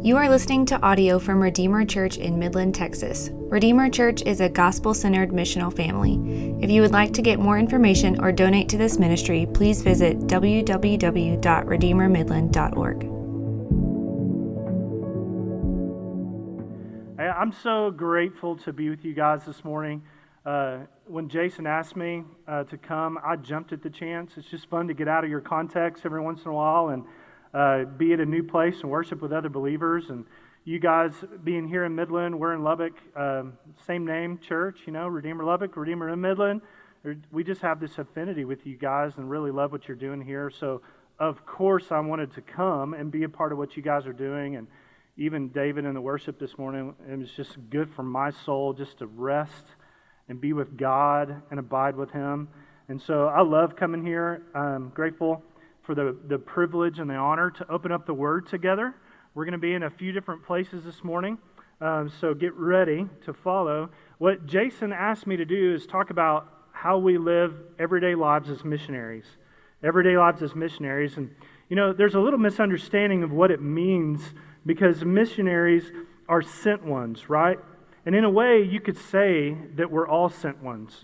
You are listening to audio from Redeemer Church in Midland, Texas. Redeemer Church is a gospel-centered missional family. If you would like to get more information or donate to this ministry, please visit www.redeemermidland.org. I'm so grateful to be with you guys this morning. When Jason asked me to come, I jumped at the chance. It's just fun to get out of your context every once in a while and be at a new place and worship with other believers. And you guys being here in Midland, we're in Lubbock, same name, church, Redeemer Lubbock, Redeemer in Midland. We just have this affinity with you guys and really love what you're doing here. So, of course, I wanted to come and be a part of what you guys are doing. And even David in the worship this morning, it was just good for my soul just to rest and be with God and abide with Him. And so I love coming here. I'm grateful for the privilege and the honor to open up the Word together. We're going to be in a few different places this morning, so get ready to follow. What Jason asked me to do is talk about how we live everyday lives as missionaries. Everyday lives as missionaries. And, there's a little misunderstanding of what it means because missionaries are sent ones, right? And in a way, you could say that we're all sent ones,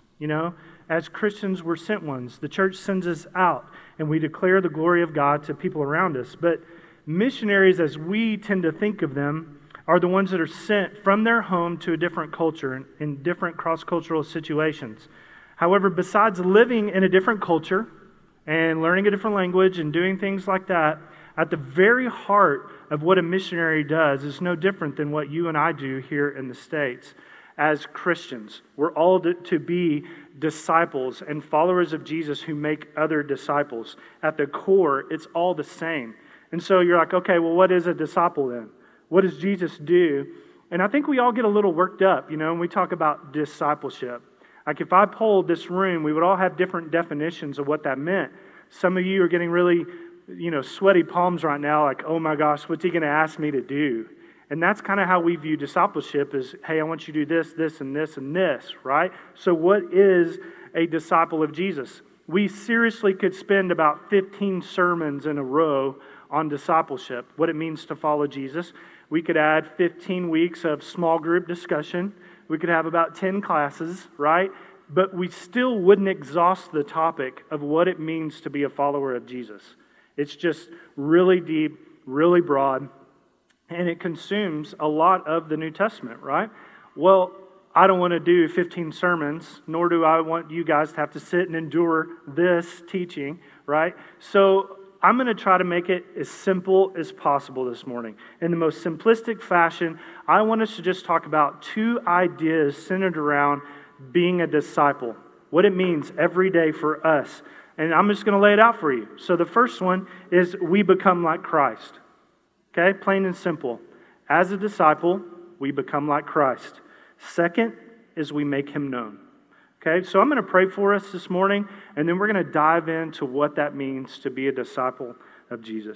As Christians, we're sent ones. The church sends us out, and we declare the glory of God to people around us. But missionaries, as we tend to think of them, are the ones that are sent from their home to a different culture in different cross-cultural situations. However, besides living in a different culture and learning a different language and doing things like that, at the very heart of what a missionary does is no different than what you and I do here in the States. As Christians, we're all to be disciples and followers of Jesus who make other disciples. At the core, it's all the same. And so you're like, okay, well, what is a disciple then? What does Jesus do? And I think we all get a little worked up, when we talk about discipleship. Like if I polled this room, we would all have different definitions of what that meant. Some of you are getting really, sweaty palms right now, like, oh my gosh, what's he going to ask me to do? And that's kind of how we view discipleship is, hey, I want you to do this, this, and this, and this, right? So what is a disciple of Jesus? We seriously could spend about 15 sermons in a row on discipleship, what it means to follow Jesus. We could add 15 weeks of small group discussion. We could have about 10 classes, right? But we still wouldn't exhaust the topic of what it means to be a follower of Jesus. It's just really deep, really broad, and it consumes a lot of the New Testament, right? Well, I don't want to do 15 sermons, nor do I want you guys to have to sit and endure this teaching, right? So I'm going to try to make it as simple as possible this morning. In the most simplistic fashion, I want us to just talk about two ideas centered around being a disciple, what it means every day for us. And I'm just going to lay it out for you. So the first one is we become like Christ. Okay, plain and simple. As a disciple, we become like Christ. Second is we make Him known. Okay, so I'm going to pray for us this morning, and then we're going to dive into what that means to be a disciple of Jesus.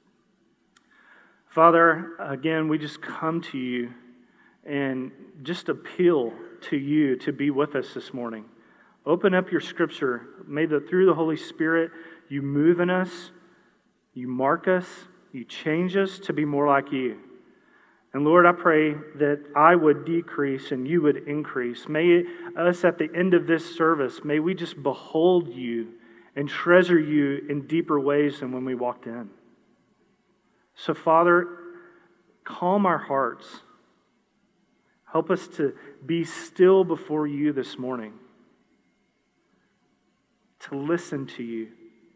Father, again, we just come to you and just appeal to you to be with us this morning. Open up your scripture. May through the Holy Spirit, you move in us, you mark us, you change us to be more like you. And Lord, I pray that I would decrease and you would increase. May us at the end of this service, may we just behold you and treasure you in deeper ways than when we walked in. So Father, calm our hearts. Help us to be still before you this morning, to listen to you.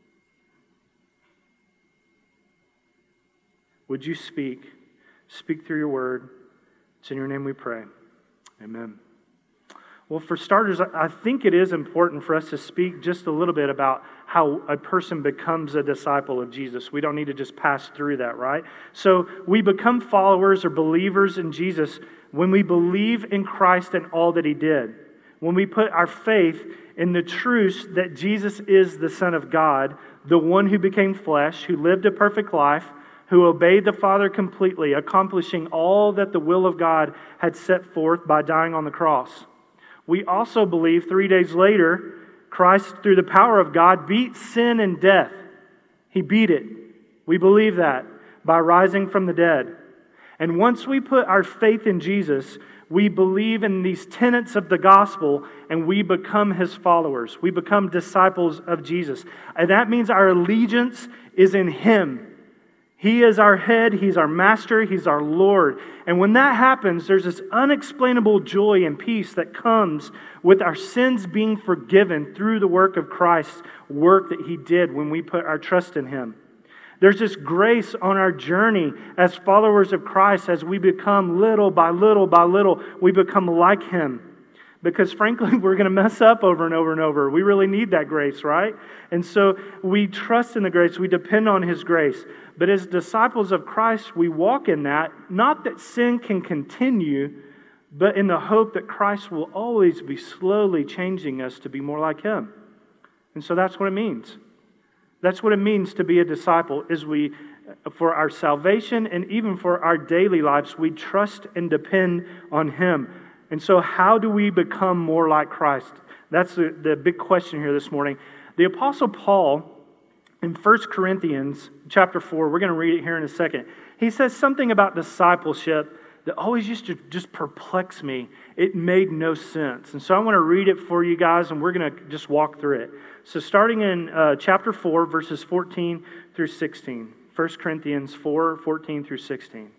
Would you speak? Speak through your word. It's in your name we pray. Amen. Well, for starters, I think it is important for us to speak just a little bit about how a person becomes a disciple of Jesus. We don't need to just pass through that, right? So we become followers or believers in Jesus when we believe in Christ and all that He did. When we put our faith in the truth that Jesus is the Son of God, the one who became flesh, who lived a perfect life, who obeyed the Father completely, accomplishing all that the will of God had set forth by dying on the cross. We also believe 3 days later, Christ, through the power of God, beat sin and death. He beat it. We believe that by rising from the dead. And once we put our faith in Jesus, we believe in these tenets of the gospel and we become his followers. We become disciples of Jesus. And that means our allegiance is in him. He is our head, he's our master, he's our Lord. And when that happens, there's this unexplainable joy and peace that comes with our sins being forgiven through the work of Christ's work that he did when we put our trust in him. There's this grace on our journey as followers of Christ as we become little by little by little, we become like him. Because frankly, we're going to mess up over and over and over. We really need that grace, right? And so we trust in the grace. We depend on his grace. But as disciples of Christ, we walk in that, not that sin can continue, but in the hope that Christ will always be slowly changing us to be more like him. And so that's what it means. That's what it means to be a disciple, is we, for our salvation and even for our daily lives, we trust and depend on him. And so how do we become more like Christ? That's the big question here this morning. The Apostle Paul, in 1 Corinthians chapter 4, we're going to read it here in a second. He says something about discipleship that always used to just perplex me. It made no sense. And so I want to read it for you guys, and we're going to just walk through it. So starting in chapter 4, verses 14 through 16. 1 Corinthians 4, 14 through 16.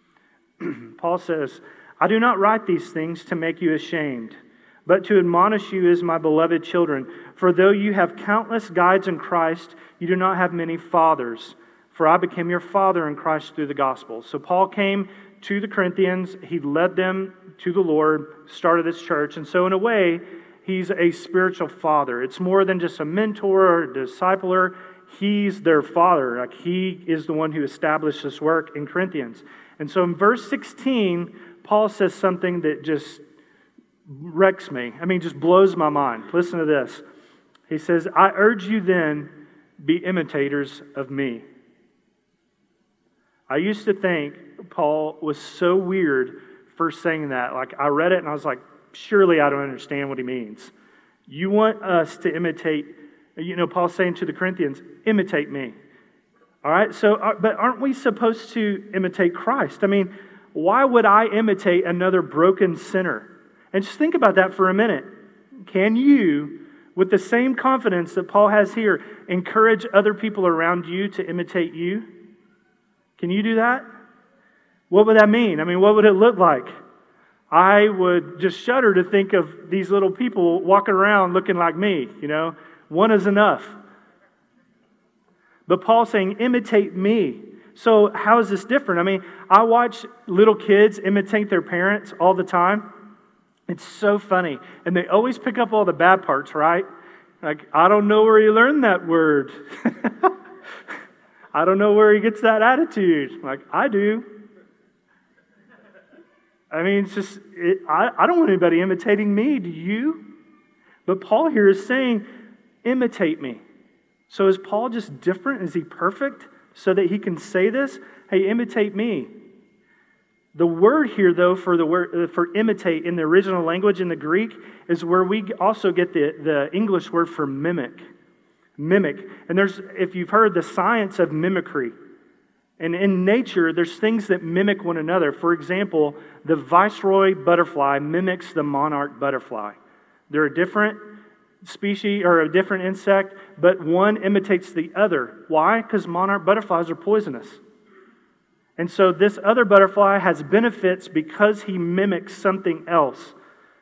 Paul says, I do not write these things to make you ashamed, but to admonish you as my beloved children. For though you have countless guides in Christ, you do not have many fathers. For I became your father in Christ through the gospel. So Paul came to the Corinthians. He led them to the Lord, started this church. And so in a way, he's a spiritual father. It's more than just a mentor or a discipler. He's their father. Like, he is the one who established this work in Corinthians. And so in verse 16, Paul says something that just wrecks me. I mean, just blows my mind. Listen to this. He says, I urge you then, be imitators of me. I used to think Paul was so weird for saying that. Like, I read it and I was like, surely I don't understand what he means. You want us to imitate, Paul's saying to the Corinthians, imitate me. All right, so, but aren't we supposed to imitate Christ? I mean, why would I imitate another broken sinner? And just think about that for a minute. Can you, with the same confidence that Paul has here, encourage other people around you to imitate you? Can you do that? What would that mean? I mean, what would it look like? I would just shudder to think of these little people walking around looking like me, One is enough. But Paul's saying, imitate me. So how is this different? I mean, I watch little kids imitate their parents all the time. It's so funny. And they always pick up all the bad parts, right? Like, I don't know where he learned that word. I don't know where he gets that attitude. Like, I do. I mean, it's just, I don't want anybody imitating me. Do you? But Paul here is saying, imitate me. So is Paul just different? Is he perfect so that he can say this? Hey, imitate me. The word here, though, for imitate in the original language in the Greek is where we also get the English word for mimic. Mimic. And if you've heard the science of mimicry, and in nature, there's things that mimic one another. For example, the viceroy butterfly mimics the monarch butterfly. They're a different species or a different insect, but one imitates the other. Why? Because monarch butterflies are poisonous. And so this other butterfly has benefits because he mimics something else.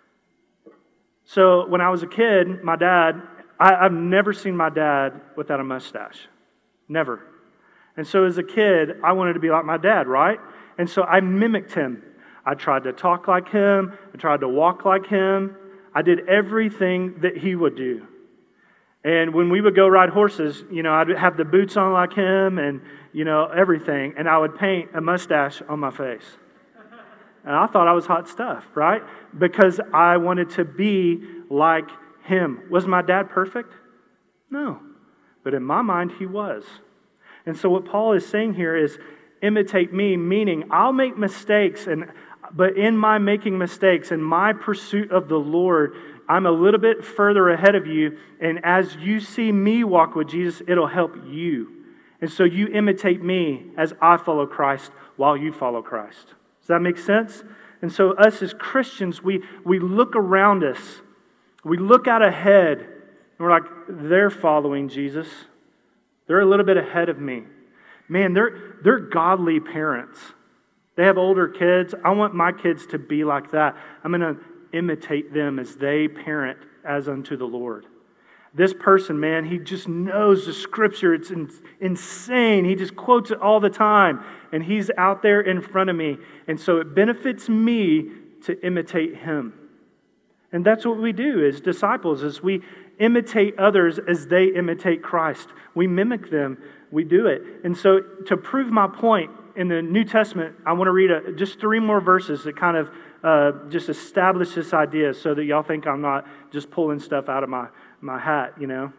So when I was a kid, my dad, I've never seen my dad without a mustache. Never. And so as a kid, I wanted to be like my dad, right? And so I mimicked him. I tried to talk like him. I tried to walk like him. I did everything that he would do. And when we would go ride horses, I'd have the boots on like him and, everything. And I would paint a mustache on my face. And I thought I was hot stuff, right? Because I wanted to be like him. Was my dad perfect? No. But in my mind, he was. And so what Paul is saying here is, imitate me, meaning I'll make mistakes, but in my making mistakes, in my pursuit of the Lord, I'm a little bit further ahead of you, and as you see me walk with Jesus, it'll help you. And so you imitate me as I follow Christ, while you follow Christ. Does that make sense? And so us as Christians, we look around us. We look out ahead, and we're like, they're following Jesus. They're a little bit ahead of me. Man, they're godly parents. They have older kids. I want my kids to be like that. I'm going to imitate them as they parent as unto the Lord. This person, man, he just knows the Scripture. It's insane. He just quotes it all the time. And he's out there in front of me. And so it benefits me to imitate him. And that's what we do as disciples, is we imitate others as they imitate Christ. We mimic them. We do it. And so to prove my point, in the New Testament, I want to read just 3 more verses that kind of just establish this idea so that y'all think I'm not just pulling stuff out of my hat, you know.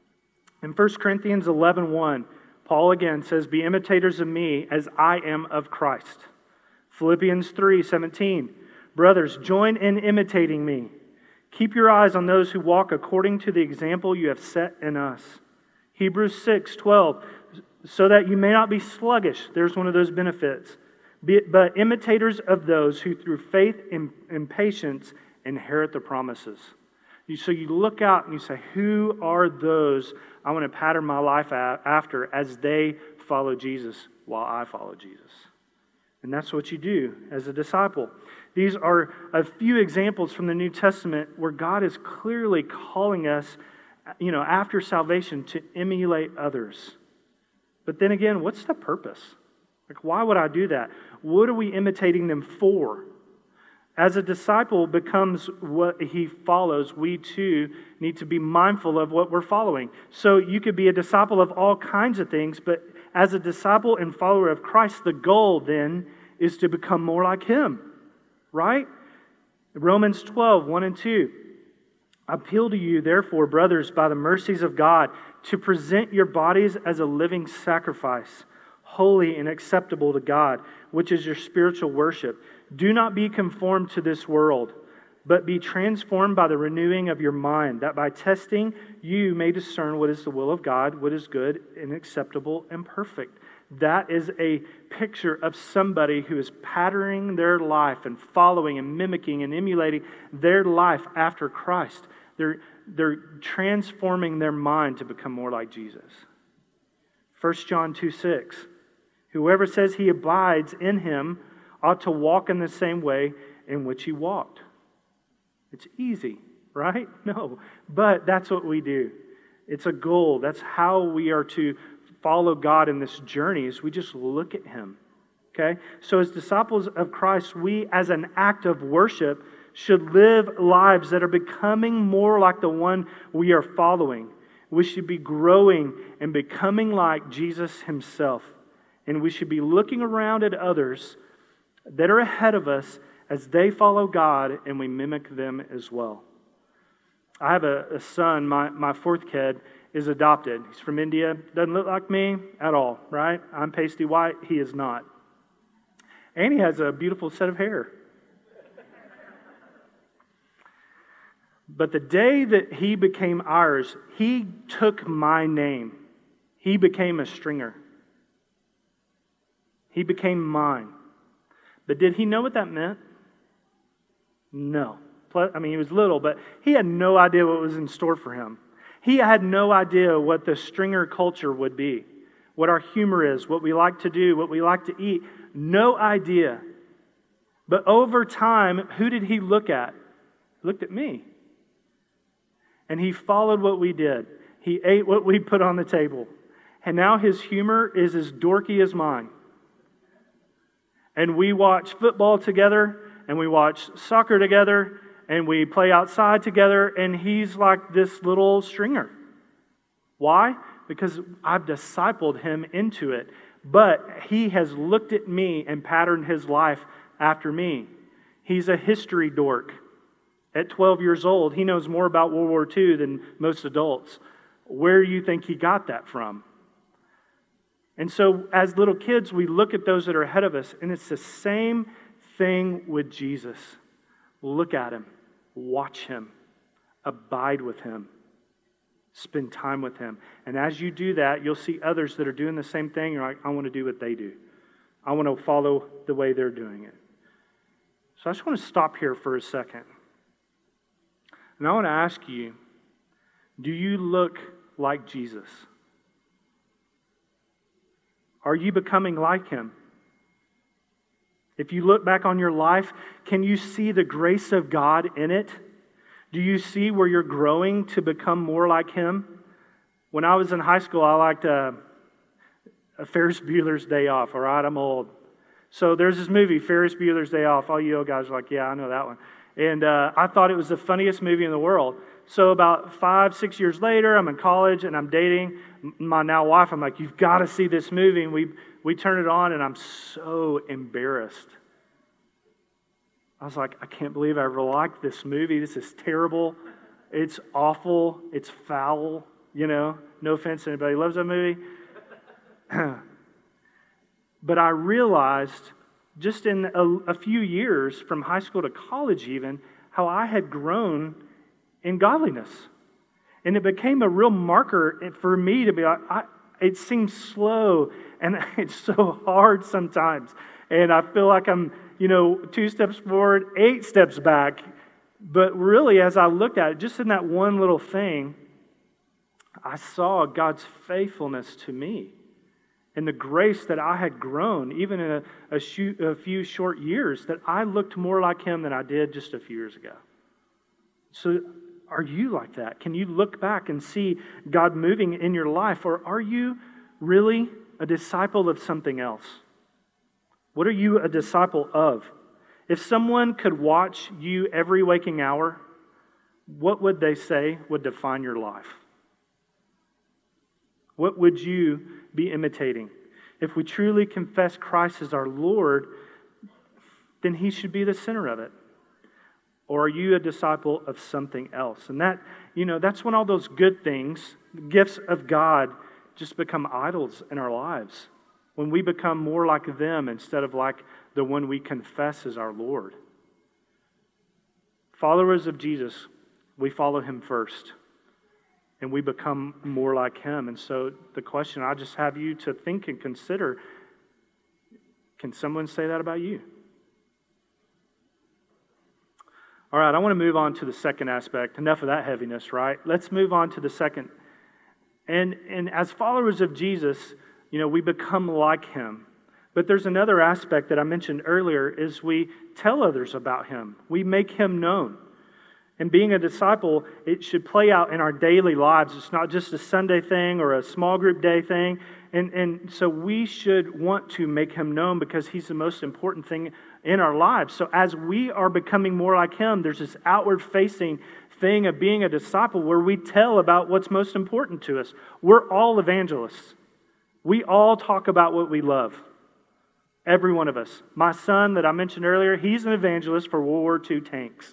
In 1 Corinthians 11:1, Paul again says, "Be imitators of me as I am of Christ." Philippians 3:17, "Brothers, join in imitating me. Keep your eyes on those who walk according to the example you have set in us." Hebrews 6:12, "So that you may not be sluggish." There's one of those benefits. "But imitators of those who through faith and patience inherit the promises." So you look out and you say, who are those I want to pattern my life after as they follow Jesus while I follow Jesus? And that's what you do as a disciple. These are a few examples from the New Testament where God is clearly calling us, after salvation to emulate others. But then again, what's the purpose? Like, why would I do that? What are we imitating them for? As a disciple becomes what he follows, we too need to be mindful of what we're following. So you could be a disciple of all kinds of things, but as a disciple and follower of Christ, the goal then is to become more like him, right? Romans 12:1-2. "I appeal to you, therefore, brothers, by the mercies of God, to present your bodies as a living sacrifice, holy and acceptable to God, which is your spiritual worship. Do not be conformed to this world, but be transformed by the renewing of your mind, that by testing you may discern what is the will of God, what is good and acceptable and perfect." That is a picture of somebody who is patterning their life and following and mimicking and emulating their life after Christ. They're transforming their mind to become more like Jesus. 1 John 2:6. "Whoever says he abides in him ought to walk in the same way in which he walked." It's easy, right? No, but that's what we do. It's a goal. That's how we are to follow God in this journey, is we just look at him. Okay? So as disciples of Christ, we, as an act of worship, should live lives that are becoming more like the one we are following. We should be growing and becoming like Jesus himself. And we should be looking around at others that are ahead of us as they follow God, and we mimic them as well. I have a son, my 4th kid is adopted. He's from India, doesn't look like me at all, right? I'm pasty white, he is not. And he has a beautiful set of hair. But the day that he became ours, he took my name. He became a stringer. He became mine. But did he know what that meant? No. I mean, he was little, but he had no idea what was in store for him. He had no idea what the stringer culture would be, what our humor is, what we like to do, what we like to eat. No idea. But over time, who did he look at? He looked at me. And he followed what we did. He ate what we put on the table. And now his humor is as dorky as mine. And we watch football together, and we watch soccer together, and we play outside together, and he's like this little stringer. Why? Because I've discipled him into it. But he has looked at me and patterned his life after me. He's a history dork. At 12 years old, he knows more about World War II than most adults. Where do you think he got that from? And so as little kids, we look at those that are ahead of us, and it's the same thing with Jesus. Look at him. Watch him. Abide with him. Spend time with him. And as you do that, you'll see others that are doing the same thing. You're like, I want to do what they do. I want to follow the way they're doing it. So I just want to stop here for a second. And I want to ask you, do you look like Jesus? Are you becoming like him? If you look back on your life, can you see the grace of God in it? Do you see where you're growing to become more like him? When I was in high school, I liked a Ferris Bueller's Day Off. All right, I'm old. So there's this movie, Ferris Bueller's Day Off. All you old guys are like, yeah, I know that one. And I thought it was the funniest movie in the world. So about 5-6 years later, I'm in college and I'm dating my now wife. I'm like, you've got to see this movie. And we turn it on and I'm so embarrassed. I was like, I can't believe I ever liked this movie. This is terrible. It's awful. It's foul. No offense to anybody who loves that movie. But I realized just in a few years, from high school to college even, how I had grown in godliness. And it became a real marker for me to be like, it seems slow and it's so hard sometimes. And I feel like I'm, 2 steps forward, 8 steps back. But really, as I looked at it, just in that one little thing, I saw God's faithfulness to me and the grace that I had grown, even in a few short years, that I looked more like him than I did just a few years ago. So are you like that? Can you look back and see God moving in your life? Or are you really a disciple of something else? What are you a disciple of? If someone could watch you every waking hour, what would they say would define your life? What would you be imitating? If we truly confess Christ as our Lord, then he should be the center of it. Or are you a disciple of something else? And that's when all those good things, gifts of God, just become idols in our lives. When we become more like them instead of like the one we confess as our Lord. Followers of Jesus, we follow him first. And we become more like him. And so the question I just have you to think and consider, can someone say that about you? All right, I want to move on to the second aspect. Enough of that heaviness, right? Let's move on to the second. And as followers of Jesus, we become like him. But there's another aspect that I mentioned earlier, is we tell others about him. We make him known. And being a disciple, it should play out in our daily lives. It's not just a Sunday thing or a small group day thing. And so we should want to make him known because he's the most important thing in our lives. So as we are becoming more like him, there's this outward-facing thing of being a disciple where we tell about what's most important to us. We're all evangelists. We all talk about what we love. Every one of us. My son that I mentioned earlier, he's an evangelist for World War II tanks.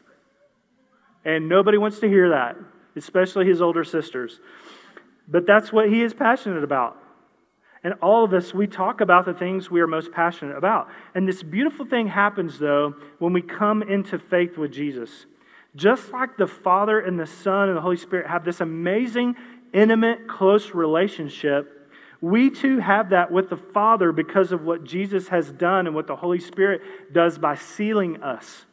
And nobody wants to hear that, especially his older sisters. But that's what he is passionate about. And all of us, we talk about the things we are most passionate about. And this beautiful thing happens, though, when we come into faith with Jesus. Just like the Father and the Son and the Holy Spirit have this amazing, intimate, close relationship, we too have that with the Father because of what Jesus has done and what the Holy Spirit does by sealing us.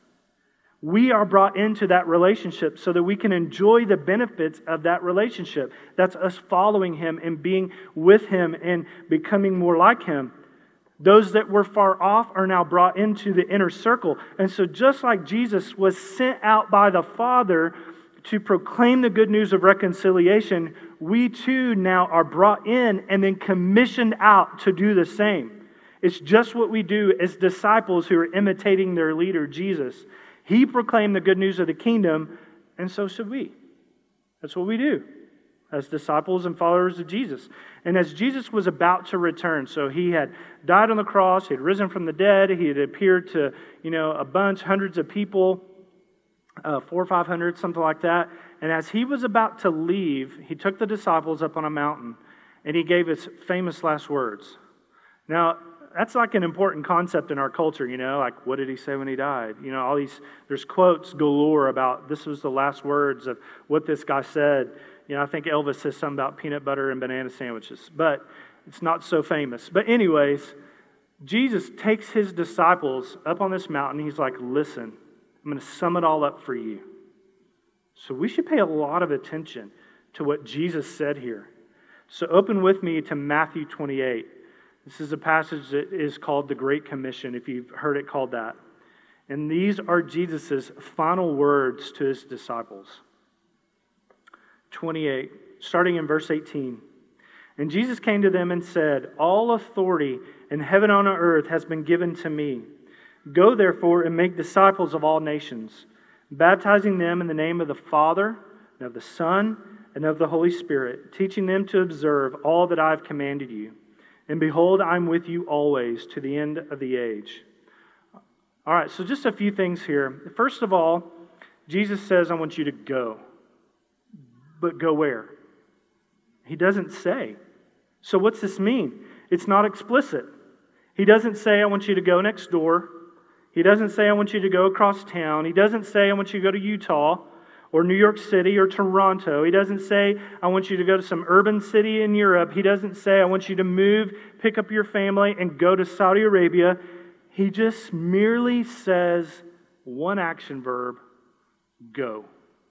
We are brought into that relationship so that we can enjoy the benefits of that relationship. That's us following him and being with him and becoming more like him. Those that were far off are now brought into the inner circle. And so just like Jesus was sent out by the Father to proclaim the good news of reconciliation, we too now are brought in and then commissioned out to do the same. It's just what we do as disciples who are imitating their leader, Jesus. He proclaimed the good news of the kingdom, and so should we. That's what we do as disciples and followers of Jesus. And as Jesus was about to return, so he had died on the cross, he had risen from the dead, he had appeared to, a bunch, hundreds of people, 400 or 500, something like that. And as he was about to leave, he took the disciples up on a mountain, and he gave his famous last words. Now, that's like an important concept in our culture, like what did he say when he died? There's quotes galore about this was the last words of what this guy said. I think Elvis says something about peanut butter and banana sandwiches, but it's not so famous. But anyways, Jesus takes his disciples up on this mountain. He's like, listen, I'm going to sum it all up for you. So we should pay a lot of attention to what Jesus said here. So open with me to Matthew 28. This is a passage that is called the Great Commission, if you've heard it called that. And these are Jesus' final words to his disciples. 28, starting in verse 18. And Jesus came to them and said, all authority in heaven and on earth has been given to me. Go therefore and make disciples of all nations, baptizing them in the name of the Father, and of the Son, and of the Holy Spirit, teaching them to observe all that I have commanded you. And behold, I'm with you always to the end of the age. All right, so just a few things here. First of all, Jesus says, I want you to go. But go where? He doesn't say. So what's this mean? It's not explicit. He doesn't say, I want you to go next door. He doesn't say, I want you to go across town. He doesn't say, I want you to go to Utah or New York City or Toronto. He doesn't say, I want you to go to some urban city in Europe. He doesn't say, I want you to move, pick up your family, and go to Saudi Arabia. He just merely says one action verb, go.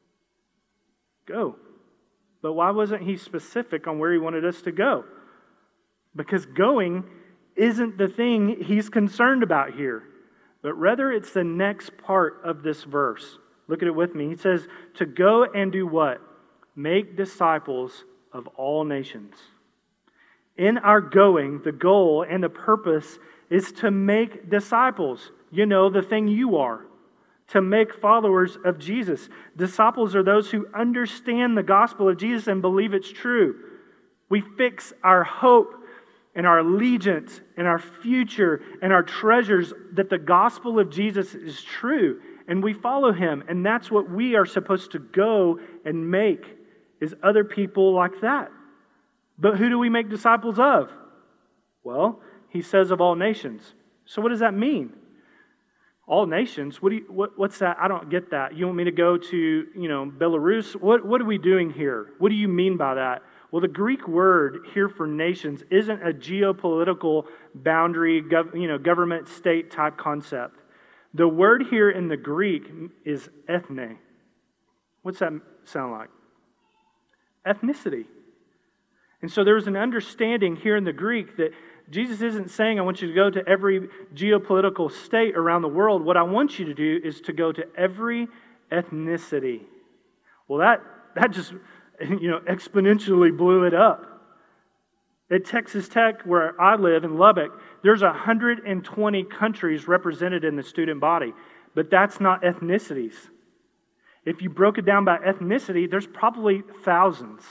Go. But why wasn't he specific on where he wanted us to go? Because going isn't the thing he's concerned about here, but rather it's the next part of this verse. Look at it with me. He says, to go and do what? Make disciples of all nations. In our going, the goal and the purpose is to make disciples. You know, the thing you are. To make followers of Jesus. Disciples are those who understand the gospel of Jesus and believe it's true. We fix our hope and our allegiance and our future and our treasures that the gospel of Jesus is true. And we follow him. And that's what we are supposed to go and make, is other people like that. But who do we make disciples of? Well, he says of all nations. So what does that mean? All nations? What's that? I don't get that. You want me to go to, Belarus? What are we doing here? What do you mean by that? Well, the Greek word here for nations isn't a geopolitical boundary, government state type concept. The word here in the Greek is ethne. What's that sound like? Ethnicity. And so there's an understanding here in the Greek that Jesus isn't saying, I want you to go to every geopolitical state around the world. What I want you to do is to go to every ethnicity. Well, that just, exponentially blew it up. At Texas Tech, where I live in Lubbock, there's 120 countries represented in the student body. But that's not ethnicities. If you broke it down by ethnicity, there's probably thousands.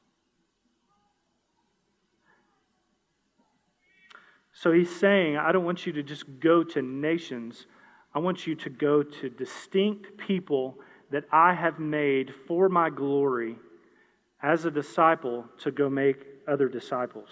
So he's saying, I don't want you to just go to nations. I want you to go to distinct people that I have made for my glory as a disciple to go make other disciples.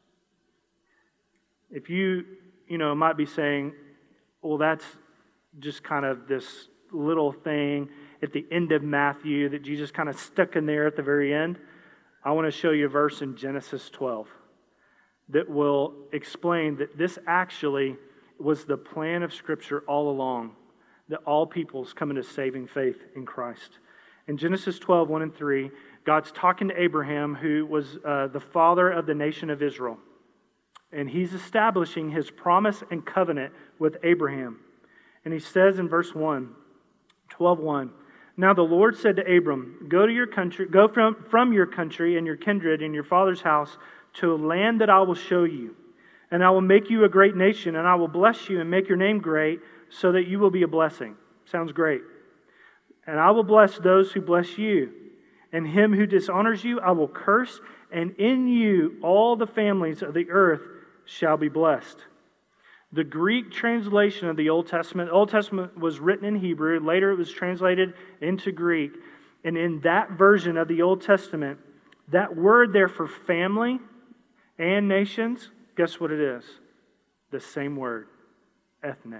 If you might be saying, well, that's just kind of this little thing at the end of Matthew that Jesus kind of stuck in there at the very end. I want to show you a verse in Genesis 12 that will explain that this actually was the plan of Scripture all along, that all peoples come into saving faith in Christ. In Genesis 12, 1 and 3, God's talking to Abraham, who was the father of the nation of Israel. And he's establishing his promise and covenant with Abraham. And he says in verse 1, 12:1, now the Lord said to Abram, go to your country, go from your country and your kindred and your father's house to a land that I will show you. And I will make you a great nation, and I will bless you and make your name great so that you will be a blessing. Sounds great. And I will bless those who bless you. And him who dishonors you I will curse, and in you all the families of the earth shall be blessed. The Greek translation of the Old Testament was written in Hebrew. Later it was translated into Greek. And in that version of the Old Testament, that word there for family and nations, guess what it is? The same word, ethne.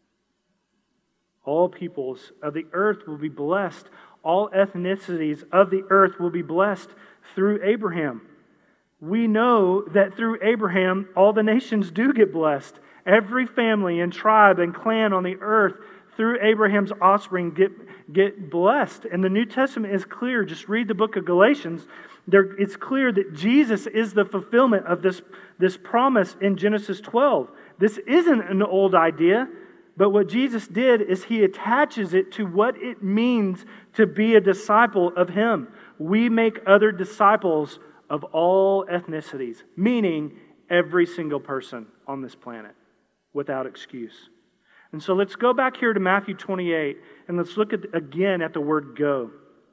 All peoples of the earth will be blessed. All ethnicities of the earth will be blessed through Abraham. We know that through Abraham, all the nations do get blessed. Every family and tribe and clan on the earth through Abraham's offspring get blessed. And the New Testament is clear. Just read the book of Galatians. It's clear that Jesus is the fulfillment of this promise in Genesis 12. This isn't an old idea, but what Jesus did is he attaches it to what it means to be a disciple of him. We make other disciples of all ethnicities, meaning every single person on this planet, without excuse. And so let's go back here to Matthew 28, and let's look again at the word go.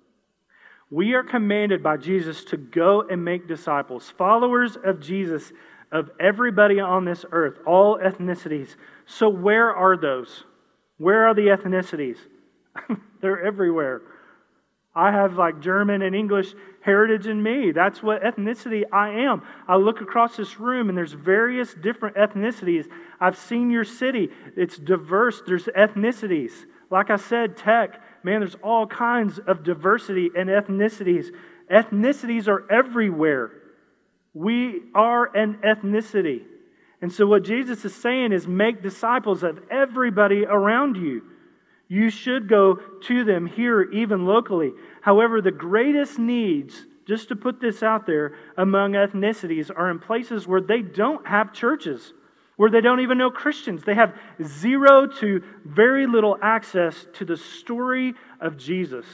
We are commanded by Jesus to go and make disciples, followers of Jesus, of everybody on this earth, all ethnicities. So where are those? Where are the ethnicities? They're everywhere. I have like German and English heritage in me. That's what ethnicity I am. I look across this room and there's various different ethnicities. I've seen your city. It's diverse. There's ethnicities. Like I said, tech, man, there's all kinds of diversity and ethnicities. Ethnicities are everywhere. We are an ethnicity. And so what Jesus is saying is make disciples of everybody around you. You should go to them here, even locally. However, the greatest needs, just to put this out there, among ethnicities are in places where they don't have churches, where they don't even know Christians. They have zero to very little access to the story of Jesus.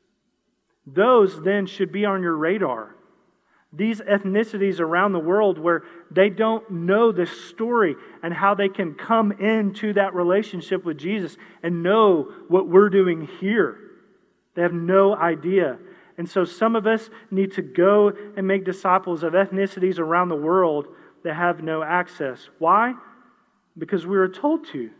Those then should be on your radar. These ethnicities around the world where they don't know this story and how they can come into that relationship with Jesus and know what we're doing here. They have no idea. And so some of us need to go and make disciples of ethnicities around the world that have no access. Why? Because we were told to.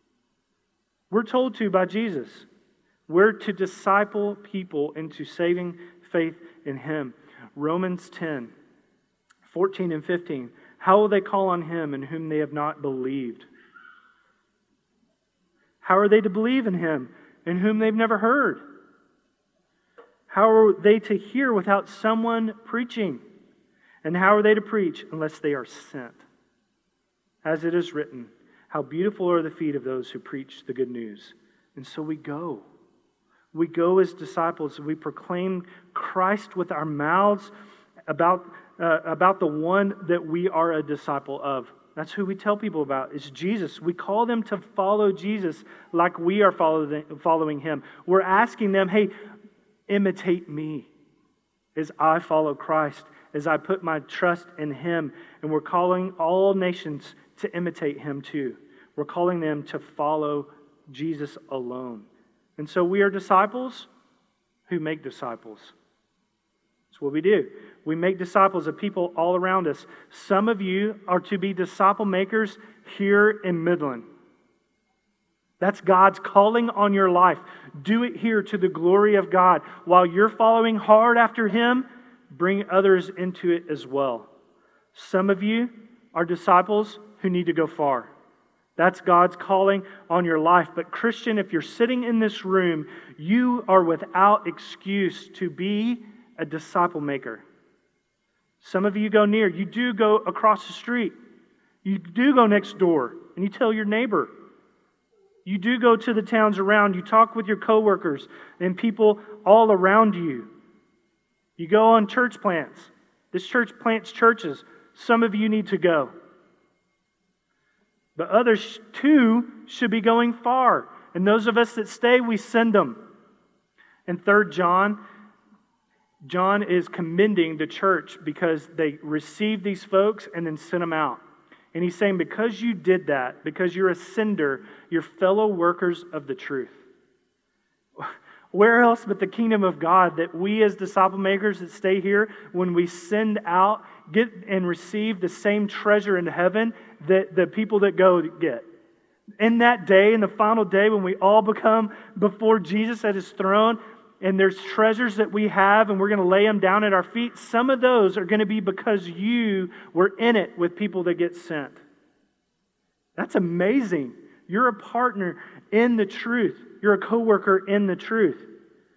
We're told to by Jesus. We're to disciple people into saving faith in Him. Romans 10, 14 and 15. How will they call on Him in whom they have not believed? How are they to believe in Him in whom they've never heard? How are they to hear without someone preaching? And how are they to preach unless they are sent? As it is written, how beautiful are the feet of those who preach the good news. And so we go. We go as disciples. We proclaim Christ with our mouths about the one that we are a disciple of. That's who we tell people about. It's Jesus. We call them to follow Jesus like we are following Him. We're asking them, hey, imitate me as I follow Christ, as I put my trust in Him. And we're calling all nations to imitate Him too. We're calling them to follow Jesus alone. And so we are disciples who make disciples. That's what we do. We make disciples of people all around us. Some of you are to be disciple makers here in Midland. That's God's calling on your life. Do it here to the glory of God. While you're following hard after Him, bring others into it as well. Some of you are disciples who need to go far. That's God's calling on your life. But Christian, if you're sitting in this room, you are without excuse to be a disciple maker. Some of you go near. You do go across the street. You do go next door and you tell your neighbor. You do go to the towns around. You talk with your coworkers and people all around you. You go on church plants. This church plants churches. Some of you need to go. But others, too, should be going far. And those of us that stay, we send them. In 3 John, John is commending the church because they received these folks and then sent them out. And he's saying, because you did that, because you're a sender, you're fellow workers of the truth. Where else but the kingdom of God that we as disciple makers that stay here, when we send out, get and receive the same treasure in heaven that the people that go get. In that day, in the final day, when we all become before Jesus at His throne, and there's treasures that we have, and we're going to lay them down at our feet, some of those are going to be because you were in it with people that get sent. That's amazing. You're a partner in the truth. You're a co-worker in the truth.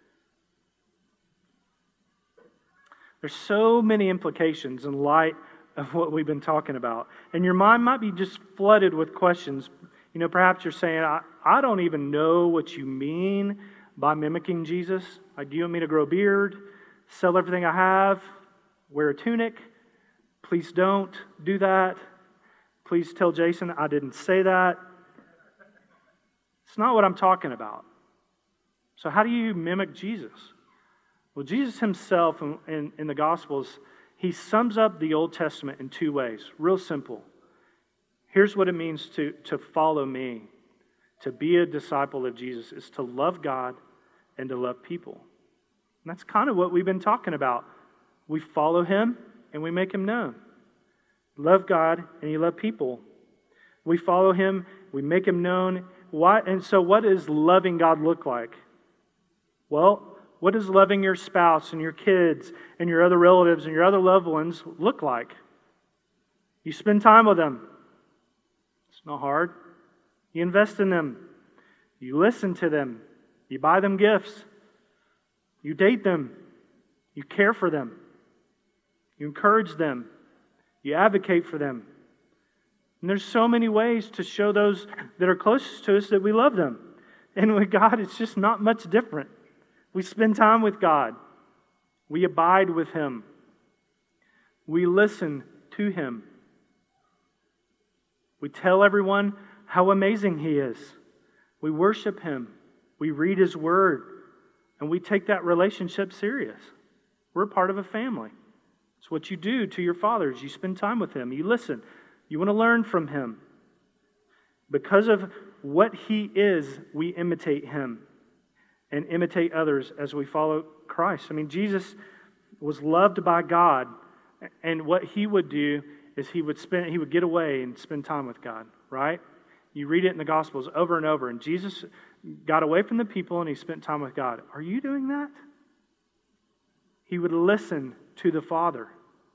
There's so many implications in light of what we've been talking about. And your mind might be just flooded with questions. Perhaps you're saying, I don't even know what you mean by mimicking Jesus. Like, do you want me to grow a beard, sell everything I have, wear a tunic? Please don't do that. Please tell Jason I didn't say that. It's not what I'm talking about. So how do you mimic Jesus? Well, Jesus himself in the Gospels, he sums up the Old Testament in two ways, real simple. Here's what it means to follow me. To be a disciple of Jesus is to love God and to love people. And that's kind of what we've been talking about. We follow him and we make him known. Love God and you love people. We follow him, we make him known. And so what does loving God look like? Well, what does loving your spouse and your kids and your other relatives and your other loved ones look like? You spend time with them. It's not hard. You invest in them. You listen to them. You buy them gifts. You date them. You care for them. You encourage them. You advocate for them. And there's so many ways to show those that are closest to us that we love them. And with God, it's just not much different. We spend time with God. We abide with him. We listen to him. We tell everyone how amazing he is. We worship him. We read his word. And we take that relationship serious. We're a part of a family. It's what you do to your fathers. You spend time with him. You listen. You want to learn from him. Because of what he is, we imitate him and imitate others as we follow Christ. I mean, Jesus was loved by God, and what he would do is he would get away and spend time with God, right? You read it in the Gospels over and over, and Jesus got away from the people and he spent time with God. Are you doing that? He would listen to the Father.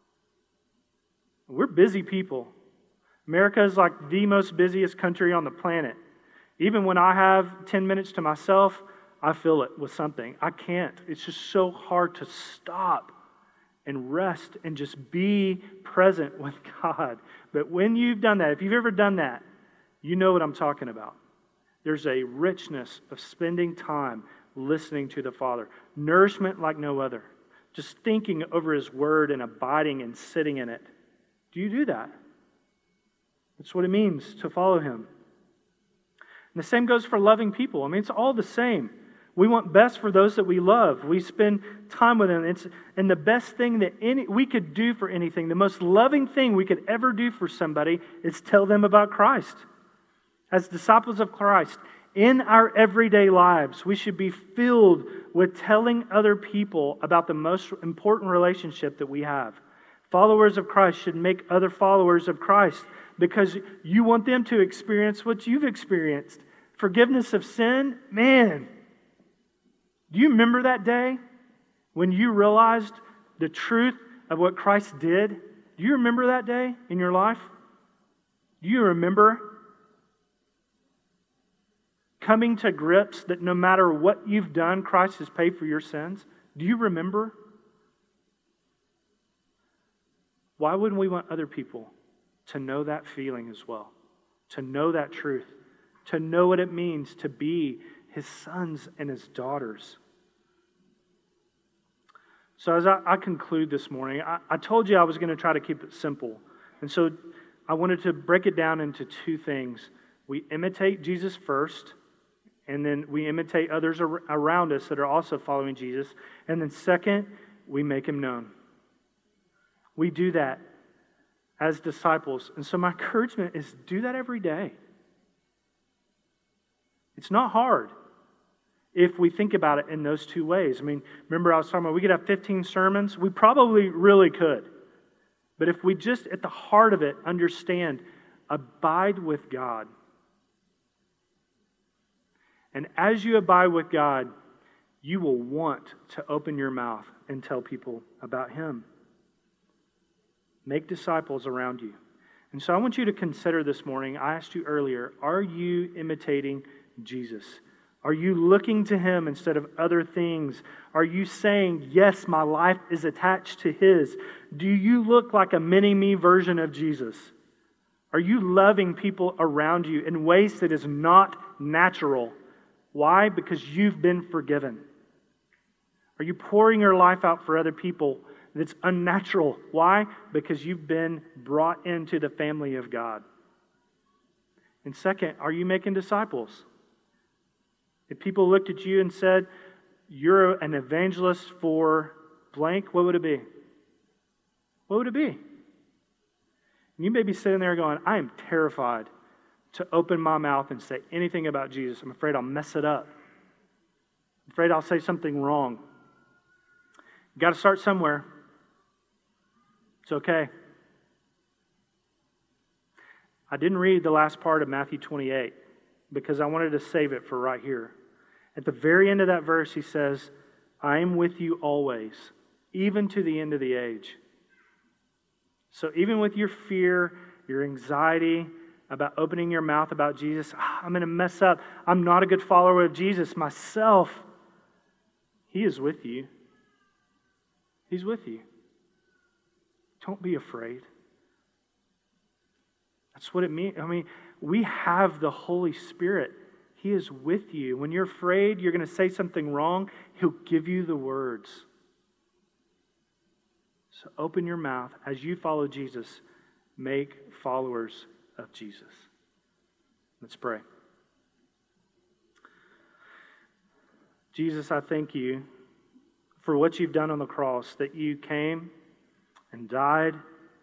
We're busy people. America is like the most busiest country on the planet. Even when I have 10 minutes to myself, I fill it with something. I can't. It's just so hard to stop and rest and just be present with God. But when you've done that, if you've ever done that, you know what I'm talking about. There's a richness of spending time listening to the Father. Nourishment like no other. Just thinking over his word and abiding and sitting in it. Do you do that? That's what it means to follow him. And the same goes for loving people. I mean, it's all the same. We want best for those that we love. We spend time with them. And the best thing that we could do for anything, the most loving thing we could ever do for somebody is tell them about Christ. As disciples of Christ, in our everyday lives, we should be filled with telling other people about the most important relationship that we have. Followers of Christ should make other followers of Christ because you want them to experience what you've experienced. Forgiveness of sin, man. Do you remember that day when you realized the truth of what Christ did? Do you remember that day in your life? Do you remember coming to grips that no matter what you've done, Christ has paid for your sins? Do you remember? Why wouldn't we want other people to know that feeling as well? To know that truth? To know what it means to be his sons and his daughters? So as I conclude this morning, I told you I was going to try to keep it simple. And so I wanted to break it down into two things. We imitate Jesus first, and then we imitate others around us that are also following Jesus. And then second, we make him known. We do that as disciples. And so my encouragement is do that every day. It's not hard if we think about it in those two ways. I mean, remember I was talking about we could have 15 sermons. We probably really could. But if we just at the heart of it understand, abide with God. And as you abide with God, you will want to open your mouth and tell people about him. Make disciples around you. And so I want you to consider this morning, I asked you earlier, are you imitating Jesus? Are you looking to Him instead of other things? Are you saying, yes, my life is attached to His? Do you look like a mini-me version of Jesus? Are you loving people around you in ways that is not natural? Why? Because you've been forgiven. Are you pouring your life out for other people that's unnatural? Why? Because you've been brought into the family of God. And second, are you making disciples? If people looked at you and said, you're an evangelist for blank, what would it be? What would it be? You may be sitting there going, I am terrified to open my mouth and say anything about Jesus. I'm afraid I'll mess it up. I'm afraid I'll say something wrong. You got to start somewhere. It's okay. I didn't read the last part of Matthew 28 because I wanted to save it for right here. At the very end of that verse, he says, I am with you always, even to the end of the age. So even with your fear, your anxiety about opening your mouth about Jesus, I'm going to mess up. I'm not a good follower of Jesus myself. He is with you. He's with you. Don't be afraid. That's what it means. I mean, we have the Holy Spirit. He is with you. When you're afraid you're going to say something wrong, He'll give you the words. So open your mouth as you follow Jesus. Make followers of Jesus. Let's pray. Jesus, I thank you for what you've done on the cross, that you came and died.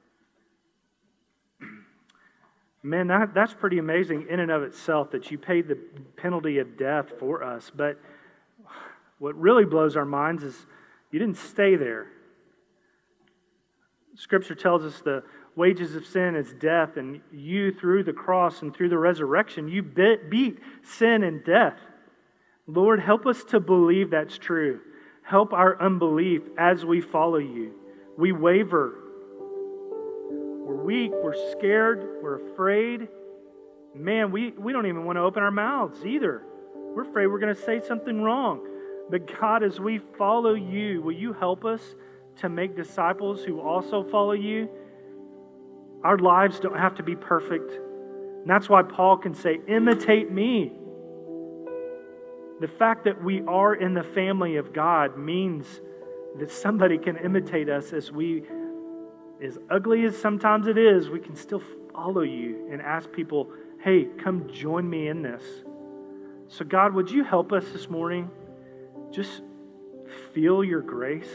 Man, that's pretty amazing in and of itself, that you paid the penalty of death for us. But what really blows our minds is you didn't stay there. Scripture tells us the wages of sin is death, and you, through the cross and through the resurrection, you beat sin and death. Lord, help us to believe that's true. Help our unbelief as we follow you. We waver. We're weak. We're scared. We're afraid. Man, we don't even want to open our mouths either. We're afraid we're going to say something wrong. But God, as we follow you, will you help us to make disciples who also follow you? Our lives don't have to be perfect. And that's why Paul can say, imitate me. The fact that we are in the family of God means that somebody can imitate us as ugly as sometimes it is, we can still follow you and ask people, hey, come join me in this. So God, would you help us this morning? Just feel your grace.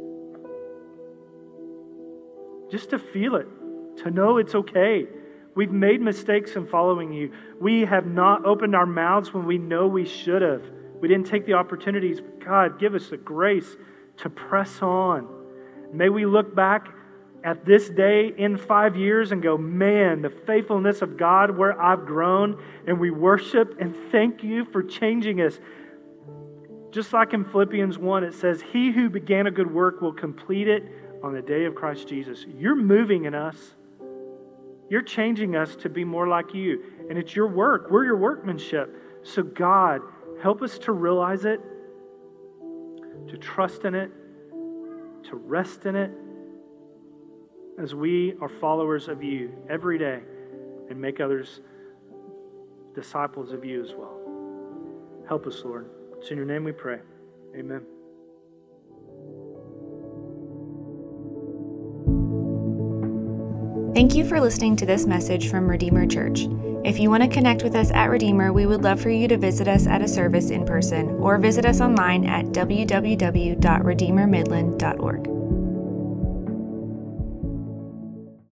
Just to feel it, to know it's okay. We've made mistakes in following you. We have not opened our mouths when we know we should have. We didn't take the opportunities. God, give us the grace to press on. May we look back at this day in 5 years and go, man, the faithfulness of God where I've grown, and we worship and thank you for changing us. Just like in Philippians 1, it says, he who began a good work will complete it on the day of Christ Jesus. You're moving in us. You're changing us to be more like you. And it's your work. We're your workmanship. So God, help us to realize it, to trust in it, to rest in it, as we are followers of you every day and make others disciples of you as well. Help us, Lord. It's in your name we pray. Amen. Thank you for listening to this message from Redeemer Church. If you want to connect with us at Redeemer, we would love for you to visit us at a service in person or visit us online at www.redeemermidland.org.